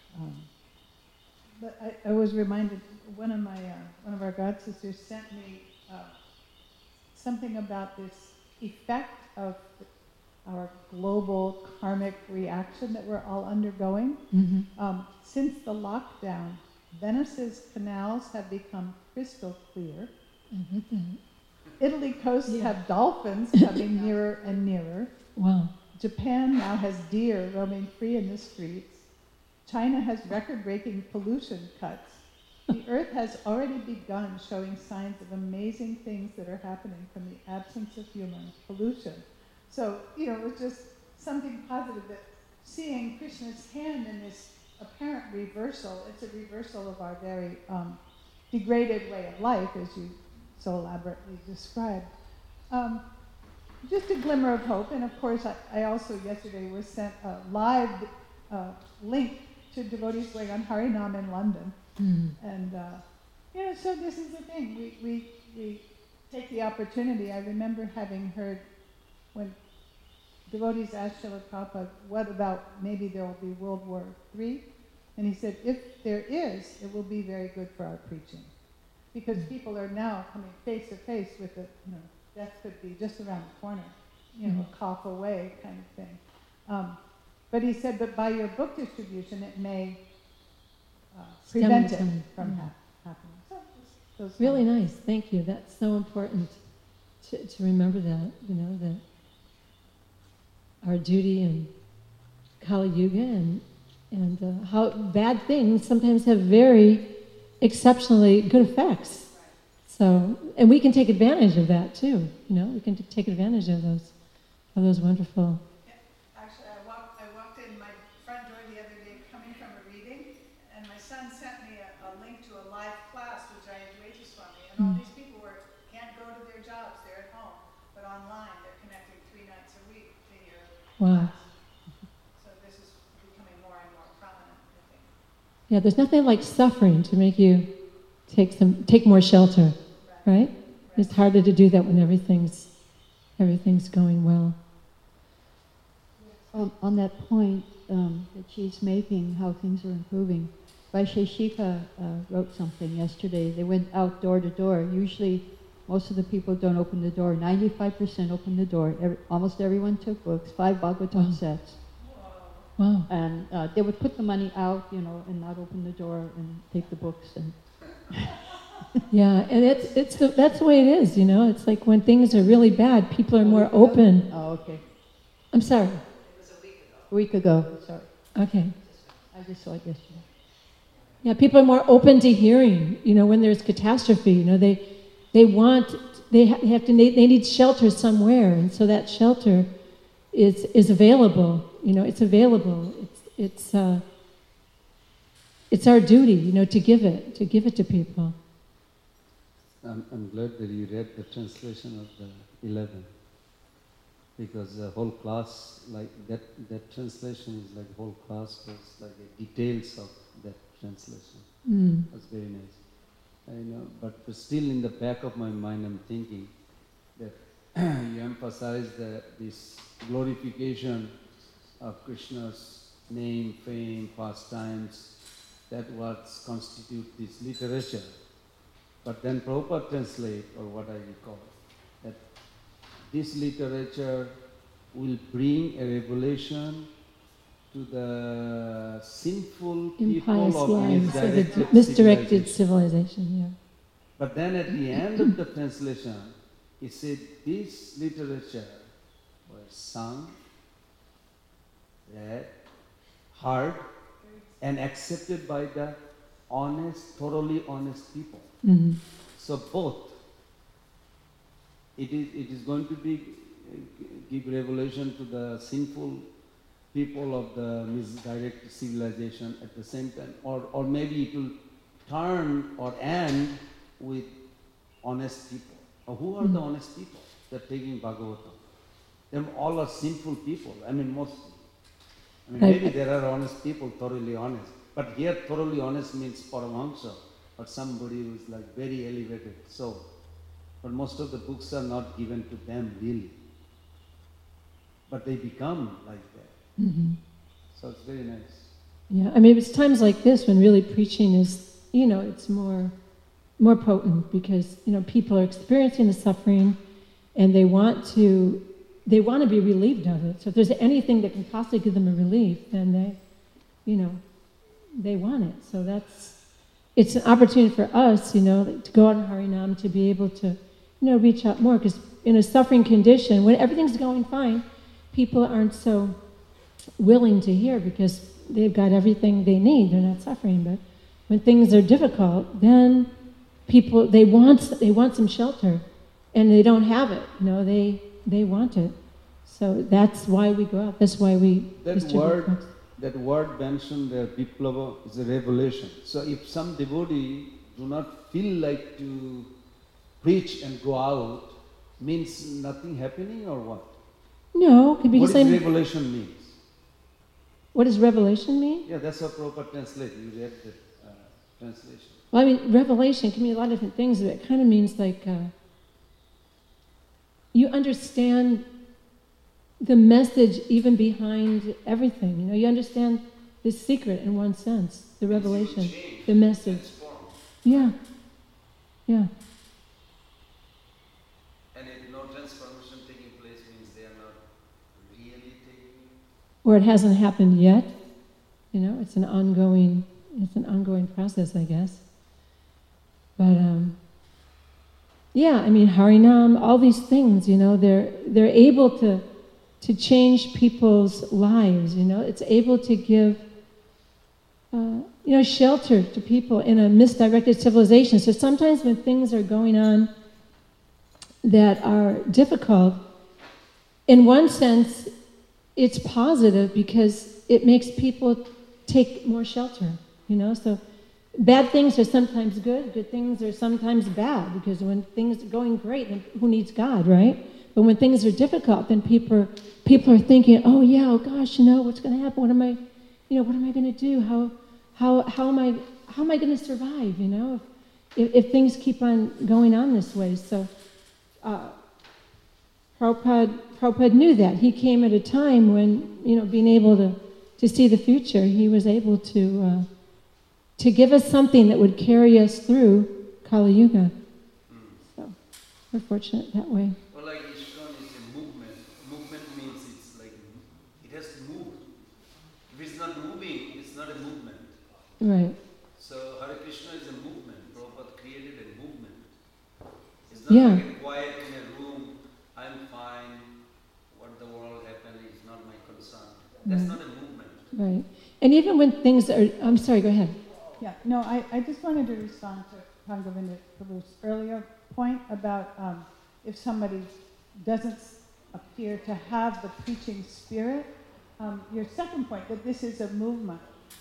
[SPEAKER 3] But I was reminded, one of our god sisters sent me something about this effect of our global karmic reaction that we're all undergoing.
[SPEAKER 1] Mm-hmm.
[SPEAKER 3] Since the lockdown, Venice's canals have become crystal clear.
[SPEAKER 1] Mm-hmm.
[SPEAKER 3] Italy coasts have dolphins coming nearer and nearer.
[SPEAKER 1] Wow.
[SPEAKER 3] Japan now has deer roaming free in the streets. China has record-breaking pollution cuts. The earth has already begun showing signs of amazing things that are happening from the absence of human pollution. So, it was just something positive, that seeing Krishna's hand in this apparent reversal, it's a reversal of our very degraded way of life, as you so elaborately described. Just a glimmer of hope. And of course, I also yesterday was sent a live link to devotees going on Harinam in London.
[SPEAKER 1] Mm.
[SPEAKER 3] And, so this is the thing. We take the opportunity. I remember having heard when devotees asked Srila Prabhupada, what about maybe there will be World War III? And he said, if there is, it will be very good for our preaching. Because people are now coming face to face with the, death could be just around the corner, a cough away kind of thing. But he said, but by your book distribution, it may prevent it from happening. So those
[SPEAKER 1] Really
[SPEAKER 3] songs.
[SPEAKER 1] nice. Thank you. That's so important to remember that, that our duty in Kali Yuga and how bad things sometimes have very exceptionally good effects. So, and we can take advantage of that too. We can take advantage of those wonderful.
[SPEAKER 4] Actually, I walked in my front door the other day coming from a reading, and my son sent me a link to a live class which I had waited for me. And all these people can't go to their jobs, they're at home, but online they're connecting 3 nights a week to your
[SPEAKER 1] Wow.
[SPEAKER 4] class. So this is becoming more and more prominent, I think.
[SPEAKER 1] Yeah, there's nothing like suffering to make you take more shelter, right? It's harder to do that when everything's going well.
[SPEAKER 5] On that point that she's making, how things are improving, Vaisheshika wrote something yesterday. They went out door to door. Usually, most of the people don't open the door. 95% open the door. Almost everyone took books, 5 Bhagavatam sets.
[SPEAKER 1] Wow.
[SPEAKER 5] And they would put the money out, and not open the door and take the books. And
[SPEAKER 1] Yeah, and that's the way it is, It's like when things are really bad, people are more open.
[SPEAKER 5] Oh, okay.
[SPEAKER 1] I'm sorry.
[SPEAKER 5] A week ago, sorry.
[SPEAKER 1] Okay.
[SPEAKER 5] I just saw it yesterday.
[SPEAKER 1] Yeah, people are more open to hearing. When there's catastrophe, they need shelter somewhere, and so that shelter is available. It's available. It's our duty, to give it to people.
[SPEAKER 6] I'm glad that you read the translation of the 11, because the whole class, like that translation is like whole class was like the details of that translation. That's very nice. But still in the back of my mind I'm thinking that you emphasize this glorification of Krishna's name, fame, pastimes, that what constitute this literature. But then Prabhupada translate, or what I call, that this literature will bring a revelation to the sinful
[SPEAKER 1] Impious
[SPEAKER 6] people of
[SPEAKER 1] lives of
[SPEAKER 6] misdirected,
[SPEAKER 1] a misdirected civilization, yeah.
[SPEAKER 6] But then at the end of the translation, he said this literature was sung, read, heard, and accepted by the thoroughly honest people.
[SPEAKER 1] Mm-hmm.
[SPEAKER 6] So both, it is going to give revelation to the sinful people of the misdirected civilization at the same time, or maybe it will turn or end with honest people. Who are the honest people that are taking Bhagavatam? They all are sinful people. Mostly. Maybe there are honest people, thoroughly honest. But here, thoroughly honest means Paramahamsa, or somebody who is like very elevated soul. But most of the books are not given to them really. But they become like that.
[SPEAKER 1] Mm-hmm.
[SPEAKER 6] So it's very nice.
[SPEAKER 1] Yeah, it's times like this when really preaching is, it's more potent because, people are experiencing the suffering and they want to be relieved of it. So if there's anything that can possibly give them a relief, then they want it. So it's an opportunity for us, to go out in Harinam, to be able to, reach out more. Because in a suffering condition, when everything's going fine, people aren't so willing to hear because they've got everything they need. They're not suffering. But when things are difficult, then people, they want some shelter, and they don't have it. They want it. So that's why we go out. That's why we distribute books.
[SPEAKER 6] That word mentioned there, Viplava, is a revelation. So if some devotee do not feel like to preach and go out, means nothing happening or what?
[SPEAKER 1] No, because
[SPEAKER 6] what does revelation means?
[SPEAKER 1] What does revelation mean?
[SPEAKER 6] Yeah, that's how Prabhupada translate. You read the translation.
[SPEAKER 1] Well, revelation can mean a lot of different things, but it kind of means like you understand the message even behind everything. You understand the secret in one sense, the revelation, the message. Yeah. Yeah.
[SPEAKER 6] And if no transformation taking place means they are not really taking.
[SPEAKER 1] Or it hasn't happened yet. It's an ongoing process, I guess. But yeah, I mean, Harinam, all these things, you know, they're able to change people's lives, you know. It's able to give, you know, shelter to people in a misdirected civilization. So sometimes when things are going on that are difficult, in one sense, it's positive because it makes people take more shelter, you know. So bad things are sometimes good things are sometimes bad, because when things are going great, then who needs God, right? But when things are difficult, then people are thinking, oh yeah, oh gosh, you know, what's going to happen? What am I going to do? How am I going to survive? You know, if things keep on going on this way. So Prabhupada knew that. He came at a time when, you know, being able to see the future, he was able to give us something that would carry us through Kali Yuga. So we're fortunate that way.
[SPEAKER 6] Well, like ISKCON is a movement. Movement means it's like, it has to move. If it's not moving, it's not a movement.
[SPEAKER 1] Right.
[SPEAKER 6] So Hare Krishna is a movement. Prabhupada created a movement. It's not like a quiet in a room, I'm fine, what the world happened is not my concern. That's not a movement.
[SPEAKER 1] Right. And even when things are, I'm sorry, go ahead.
[SPEAKER 3] Yeah, no, I just wanted to respond to Pangavinda Prabhu's earlier point about if somebody doesn't appear to have the preaching spirit. Your second point, that this is a movement.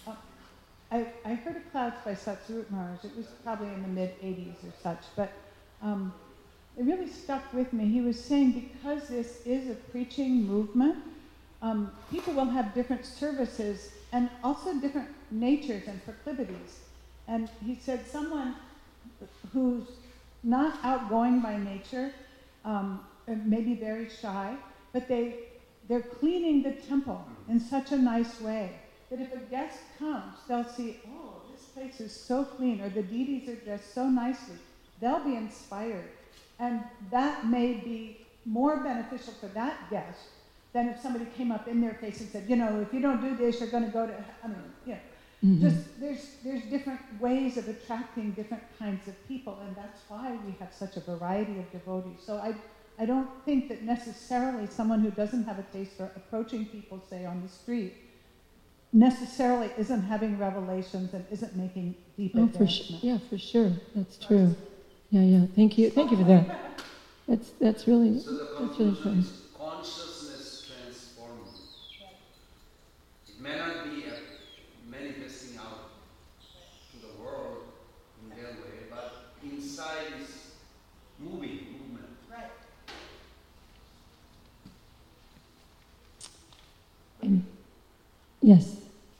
[SPEAKER 3] I heard a class by Satsvarup Maharaj. It was probably in the mid-'80s or such, but it really stuck with me. He was saying because this is a preaching movement, people will have different services and also different natures and proclivities. And he said someone who's not outgoing by nature, maybe very shy, but they're cleaning the temple in such a nice way that if a guest comes, they'll see, oh, this place is so clean, or the deities are dressed so nicely. They'll be inspired. And that may be more beneficial for that guest than if somebody came up in their face and said, you know, if you don't do this, you're going to go to, I mean, yeah. Just there's different ways of attracting different kinds of people, and that's why we have such a variety of devotees. So I don't think that necessarily someone who doesn't have a taste for approaching people, say, on the street, necessarily isn't having revelations and isn't making deep advancement.
[SPEAKER 1] Yeah, for sure. That's true. Yeah. Thank you for that. That's really important.
[SPEAKER 6] Consciousness transforming. It may not be manifesting out to the world in their way, but inside is movement.
[SPEAKER 4] Right.
[SPEAKER 1] Yes.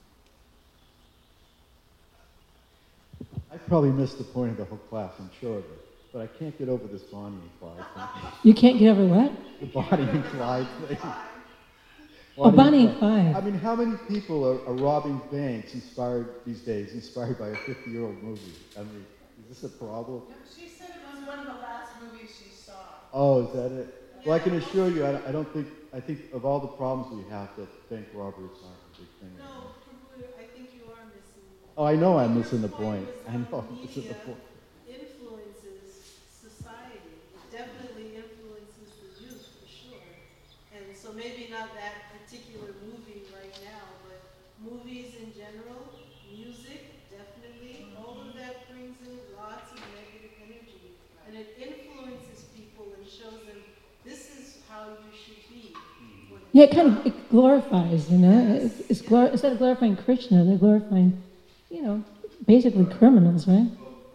[SPEAKER 2] I probably missed the point of the whole class, I'm sure of it. But I can't get over this Bonnie and Clyde thing.
[SPEAKER 1] You can't get over what?
[SPEAKER 2] The Bonnie and Clyde thing.
[SPEAKER 1] Bonnie and Clyde.
[SPEAKER 2] I mean, how many people are robbing banks these days, inspired by a 50-year-old movie? I mean, is this a problem?
[SPEAKER 4] No, she said it was one of the last movies she saw.
[SPEAKER 2] Oh, is that it? Well, I can assure you, I think of all the problems we have, that bank robberies aren't a big thing.
[SPEAKER 7] No, I think you are missing.
[SPEAKER 2] Oh, I know I'm missing the point. I know I'm missing the point.
[SPEAKER 7] Influences society. It definitely influences the youth for sure. And so maybe not that particular movie right now, but movies in general, music, definitely, all of that brings in lots of negative energy. And it influences people and shows them this is how you should be.
[SPEAKER 1] Yeah, it glorifies, you know. Instead of glorifying Krishna, they're glorifying, you know, basically criminals, right?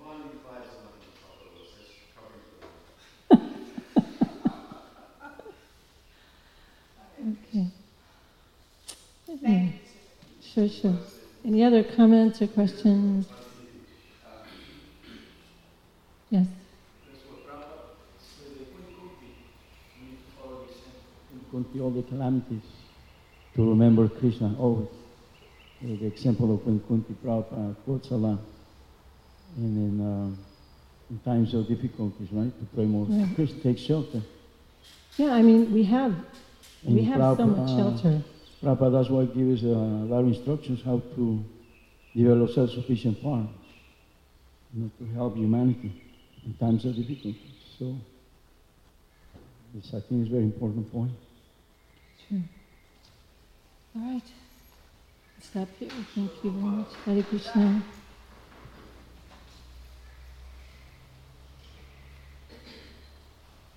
[SPEAKER 1] Okay.
[SPEAKER 4] Thank you.
[SPEAKER 1] Sure. Any other comments or questions? Yes.
[SPEAKER 8] Kunti, all the calamities, to remember Krishna always. The example of when Kunti Prabhupada quotes Allah, and in times of difficulties, right, to pray more.
[SPEAKER 1] Right.
[SPEAKER 8] Krishna takes shelter.
[SPEAKER 1] Yeah, I mean, we have so much shelter.
[SPEAKER 8] Prabhupada, that's why he gives a lot of instructions how to develop self-sufficient farms, you know, to help humanity in times of difficulties. So, I think it's a very important point.
[SPEAKER 1] True. All right. Stop here. Thank you very much. Hare Krishna.